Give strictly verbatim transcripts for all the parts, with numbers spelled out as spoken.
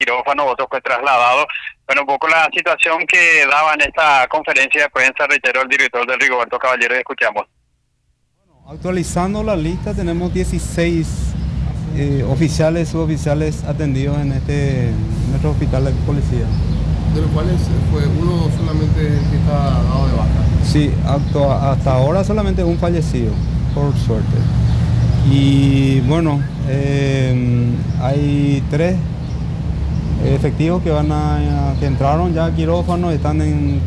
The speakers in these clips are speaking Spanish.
quirófano, otro fue trasladado. Bueno, un poco la situación que daba en esta conferencia de prensa, reiteró el director del Rigoberto Caballero, y escuchamos. Actualizando la lista, tenemos dieciséis eh, oficiales, suboficiales atendidos en este en nuestro hospital de policía. De los cuales fue uno solamente el que está dado de baja. Sí, actua, hasta ahora solamente un fallecido, por suerte. Y bueno, eh, hay tres efectivos que van a que entraron ya a quirófano, están en,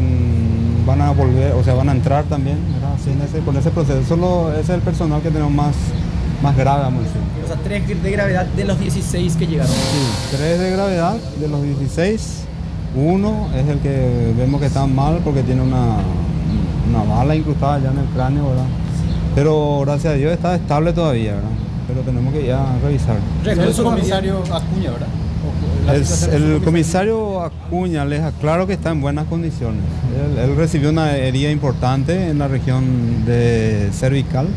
en van a volver, o sea, van a entrar también, ¿verdad? Así en ese, con ese proceso. Solo ese es el personal que tenemos más, más grave, vamos a decir. O sea, tres de gravedad de los dieciséis que llegaron. Sí, tres de gravedad de los dieciséis. Uno es el que vemos que está mal porque tiene una, una bala incrustada ya en el cráneo, ¿verdad? Pero gracias a Dios está estable todavía, ¿verdad? Pero tenemos que ya revisar. Es el comisario Acuña, ¿verdad? El, el comisario Acuña, les aclaro que está en buenas condiciones. Él, él recibió una herida importante en la región de cervical,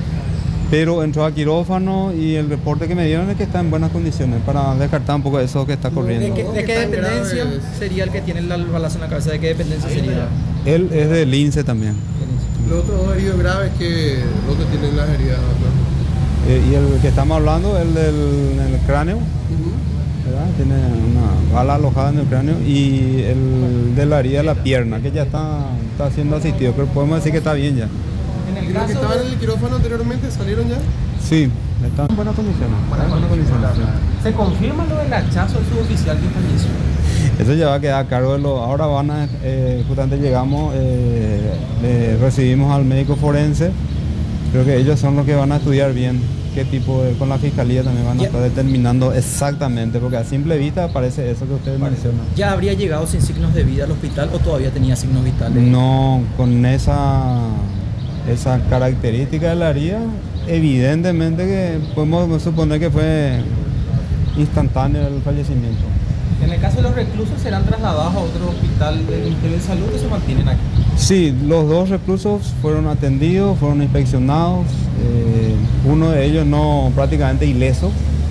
pero entró a quirófano y el reporte que me dieron es que está en buenas condiciones, para descartar un poco eso que está corriendo. ¿De qué, de qué dependencia sería el que tiene el balazo en la cabeza? ¿De qué dependencia sería? Él es del INSE también. Los otros dos heridos graves que los que tienen las heridas, doctor. Eh, y el que estamos hablando, el del el cráneo, uh-huh. ¿verdad? Tiene una bala alojada en el cráneo, y el de la herida de la pierna, que ya está, está siendo asistido, pero podemos decir que está bien ya. ¿Y los que estaban en el quirófano anteriormente salieron ya? Sí, están en buenas condiciones. Buenas condiciones. ¿Se confirma lo del hachazo al suboficial que falleció? Eso ya va a quedar a cargo de los... Ahora van a... Eh, justamente llegamos, eh, eh, recibimos al médico forense. Creo que ellos son los que van a estudiar bien qué tipo de... Con la fiscalía también van a estar determinando exactamente, porque a simple vista parece eso que ustedes mencionan. ¿Ya habría llegado sin signos de vida al hospital o todavía tenía signos vitales? No, con esa... esa característica de la herida, evidentemente que podemos suponer que fue instantáneo el fallecimiento. En el caso de los reclusos, ¿serán trasladados a otro hospital del Ministerio de Salud o se mantienen aquí? Sí, los dos reclusos fueron atendidos, fueron inspeccionados, eh, uno de ellos no prácticamente ileso,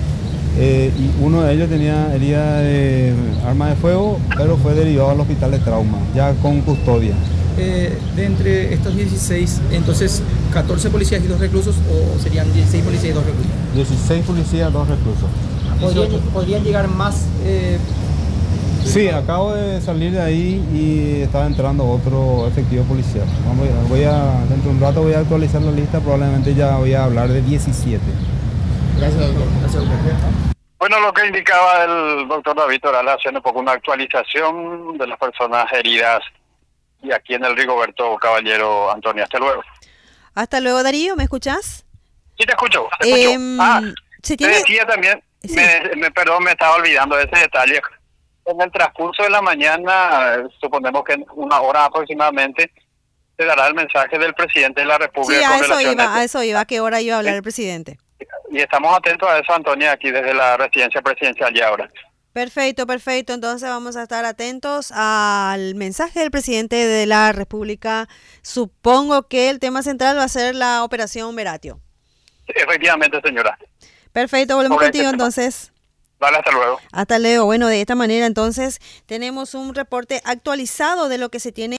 eh, y uno de ellos tenía herida de arma de fuego, pero fue derivado al hospital de trauma, ya con custodia. Eh, de entre estos dieciséis, entonces, ¿catorce policías y dos reclusos o serían dieciséis policías y dos reclusos? dieciséis policías, dos reclusos. ¿Podrían, ¿podrían llegar más? Eh... Sí, acabo de salir de ahí y estaba entrando otro efectivo policial. Vamos, voy a, dentro de un rato voy a actualizar la lista, probablemente ya voy a hablar de diecisiete. Gracias, doctor. Gracias, doctor. Bueno, lo que indicaba el doctor David Toral, haciendo un poco una actualización de las personas heridas y aquí en el Rigoberto Caballero. Antonio, hasta luego. Hasta luego, Darío, ¿me escuchás? Sí, te escucho, te escucho. Eh, ah, ¿se te tiene... decía también, sí. me, me, perdón, me estaba olvidando de ese detalle. En el transcurso de la mañana, suponemos que en una hora aproximadamente, se dará el mensaje del presidente de la República. Sí, a eso relaciones... iba, a eso iba, a qué hora iba a hablar sí. el presidente. Y estamos atentos a eso, Antonia, aquí desde la residencia presidencial ya ahora. Perfecto, perfecto. Entonces vamos a estar atentos al mensaje del presidente de la República. Supongo que el tema central va a ser la operación Veratio. Sí, efectivamente, señora. Perfecto, volvemos Sobre contigo este entonces. Vale, hasta luego. Hasta luego. Bueno, de esta manera entonces tenemos un reporte actualizado de lo que se tiene